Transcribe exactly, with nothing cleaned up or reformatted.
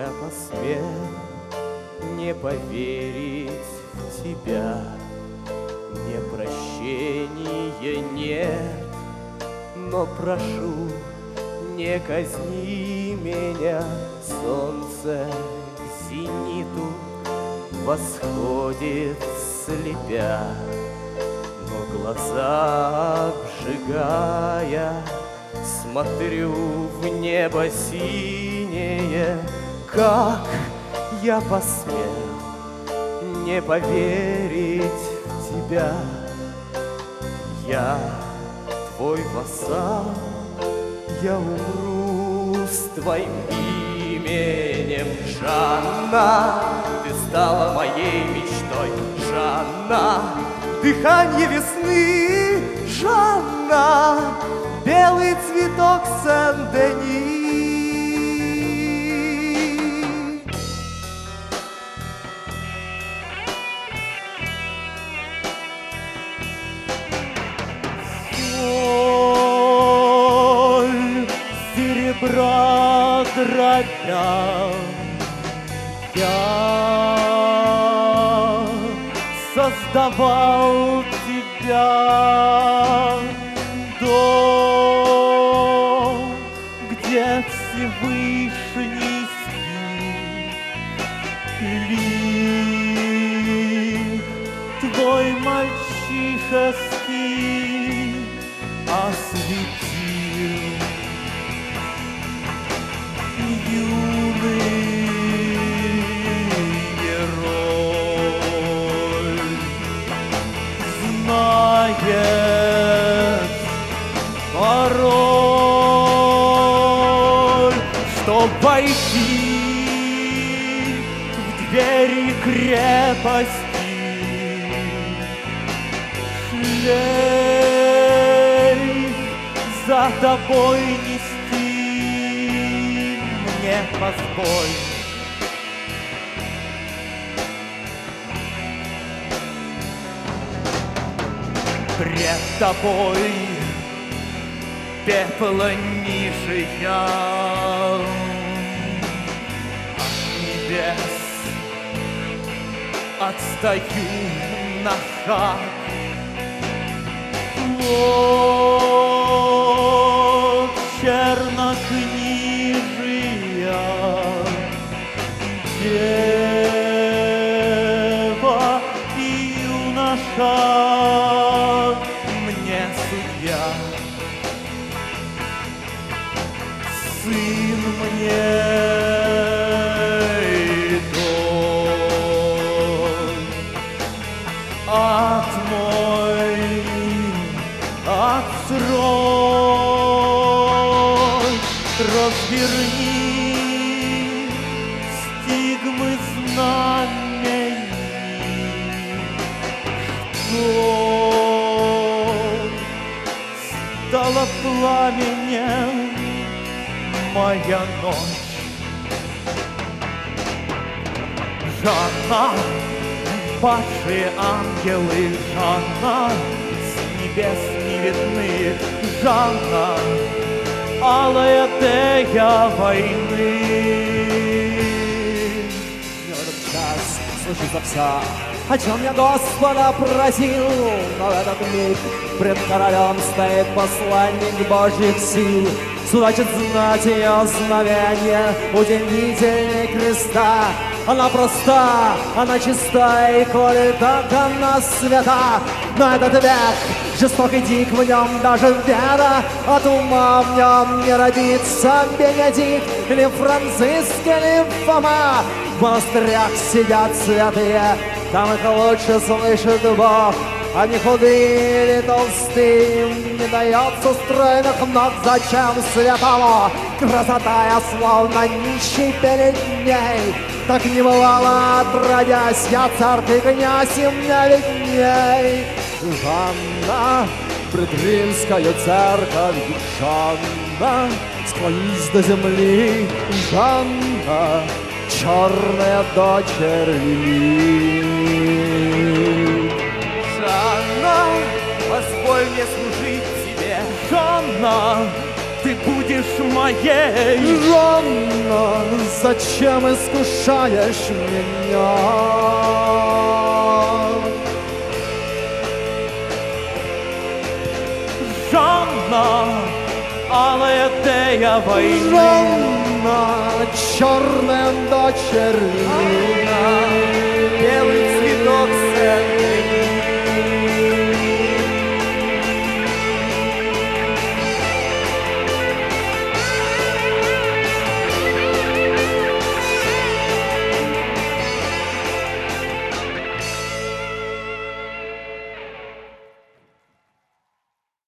я посмел не поверить в тебя? Мне прощения нет, но прошу, не казни меня. Солнце к зениту восходит слепя, но глаза обжигая, смотрю в небо синее. Как я посмел не поверить в тебя? Я твой вассал, я умру с твоим именем. Жанна, ты стала моей мечтой. Жанна, дыхание весны. Жанна, белый цветок Сен-Дени. Серебра дробя, я создавал тебя, дом, где Всевышний спит, лик твой мальчишеский осветил. Юный герой знает пароль, чтоб войти в двери крепости. Шлейф за тобой нести не позволь. Пред тобой пепла ниже я, от небес отстаю на шаг. Вот чернокнижия, дева и юноша, мне судья, сын мне дочь, от мой отсрочь. Разверни стигмы знамений, что стала пламенем моя ночь. Жанна, падшие ангелы, Жанна, с небес не видны. Жанна, алая тея войны. Этот час слышится вся, о чем я Господа просил, но в этот миг пред королем стоит посланник Божьих сил. Судачит знать ее знамение, удивительней креста. Она проста, она чиста, и коли так она свята. Но этот век жесток и дик, в нем даже вера от ума в нем не родится. Бенедикт или Франциск или Фома, в монастырях сидят святые, там их лучше слышит Бог. Они худые или толстые, им не дается стройных ног. Зачем святому красота, я словно нищий перед ней? Так не бывало отродясь, я царь и князь, и мне видней. Жанна, пред римскою церковью, Жанна, склонись до земли. Жанна, черная дочерь Лили. Жанна, позволь мне служить тебе. Жанна, ты будешь моей. Жанна, зачем искушаешь меня? Жанна, але де я війни? Жанна, черная дочерь, Белый цветок сердца.